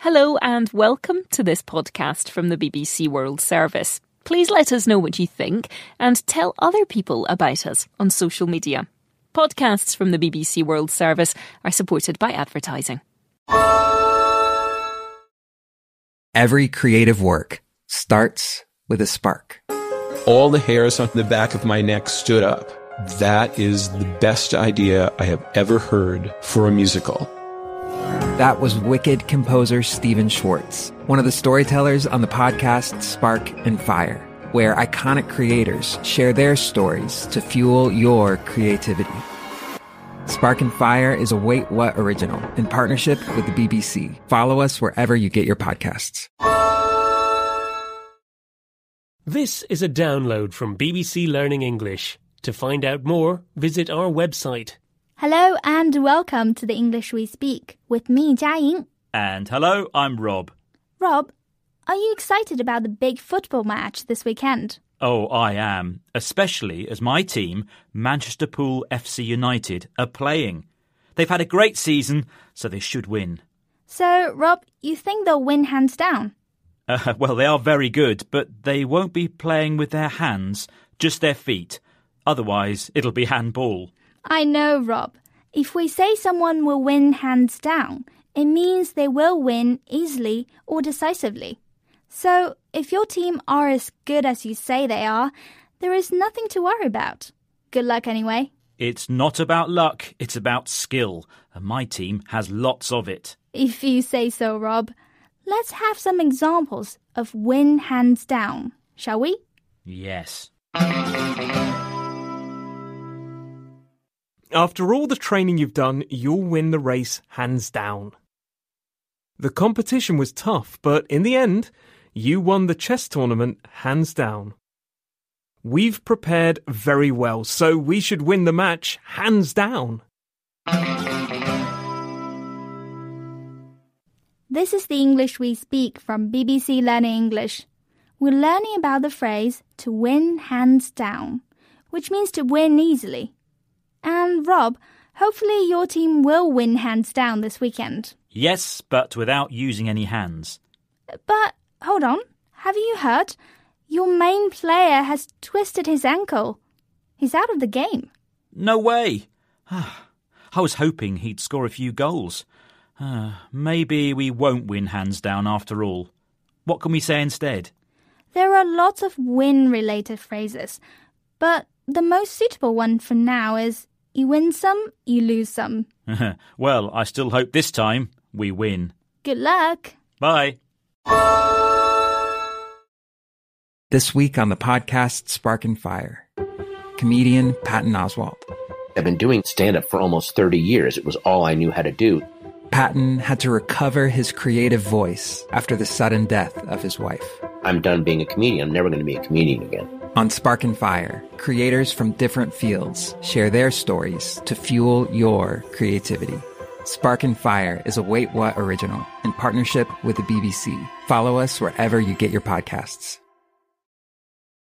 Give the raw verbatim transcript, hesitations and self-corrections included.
Hello and welcome to this podcast from the B B C World Service. Please let us know what you think and tell other people about us on social media. Podcasts from the B B C World Service are supported by advertising. Every creative work starts with a spark. All the hairs on the back of my neck stood up. That is the best idea I have ever heard for a musical. That was Wicked composer Stephen Schwartz, one of the storytellers on the podcast Spark and Fire, where iconic creators share their stories to fuel your creativity. Spark and Fire is a Wait What original in partnership with the B B C. Follow us wherever you get your podcasts. This is a download from B B C Learning English. To find out more, visit our website. Hello and welcome to the English We Speak with me, Jiaying. And hello, I'm Rob. Rob, are you excited about the big football match this weekend? Oh, I am, especially as my team, Manchester Pool F C United, are playing. They've had a great season, so they should win. So, Rob, you think they'll win hands down? Uh, well, they are very good, but they won't be playing with their hands, just their feet. Otherwise, it'll be handball. I know, Rob. If we say someone will win hands down, it means they will win easily or decisively. So, if your team are as good as you say they are, there is nothing to worry about. Good luck anyway. It's not about luck, it's about skill, and my team has lots of it. If you say so, Rob. Let's have some examples of win hands down, shall we? Yes. After all the training you've done, you'll win the race hands down. The competition was tough, but in the end, you won the chess tournament hands down. We've prepared very well, so we should win the match hands down. This is the English We Speak from B B C Learning English. We're learning about the phrase to win hands down, which means to win easily. And Rob, hopefully your team will win hands down this weekend. Yes, but without using any hands. But, hold on, have you heard? Your main player has twisted his ankle. He's out of the game. No way. I was hoping he'd score a few goals. Uh, maybe we won't win hands down after all. What can we say instead? There are lots of win-related phrases, but the most suitable one for now is you win some, you lose some. Well, I still hope this time we win. Good luck. Bye. This week on the podcast Spark and Fire, comedian Patton Oswalt. I've been doing stand-up for almost thirty years. It was all I knew how to do. Patton had to recover his creative voice after the sudden death of his wife. I'm done being a comedian. I'm never going to be a comedian again. On Spark and Fire, creators from different fields share their stories to fuel your creativity. Spark and Fire is a Wait What original in partnership with the B B C. Follow us wherever you get your podcasts.